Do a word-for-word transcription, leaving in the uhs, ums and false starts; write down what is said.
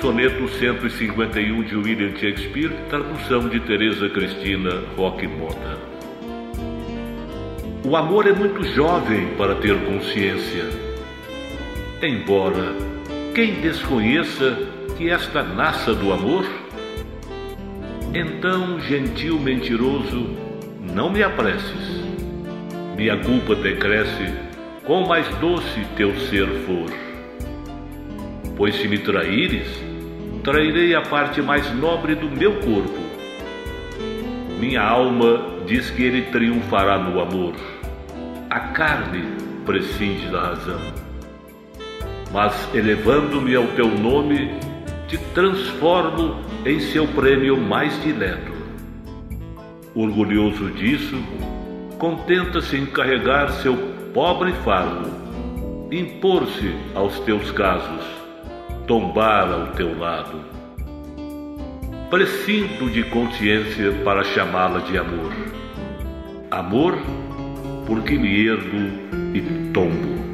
soneto cento e cinquenta e um de William Shakespeare, tradução de Teresa Cristina Roque Mota. O amor é muito jovem para ter consciência, embora quem desconheça que esta nasça do amor? Então, gentil mentiroso, não me apresses, minha culpa decresce, quão mais doce teu ser for. Pois se me traíres, trairei a parte mais nobre do meu corpo. Minha alma diz que ele triunfará no amor. A carne prescinde da razão. Mas elevando-me ao teu nome, te transformo em seu prêmio mais dileto. Orgulhoso disso, contenta-se em carregar seu pobre fardo, impor-se aos teus casos, tombar ao teu lado. Prescindo de consciência para chamá-la de amor. Amor, porque me ergo e tombo.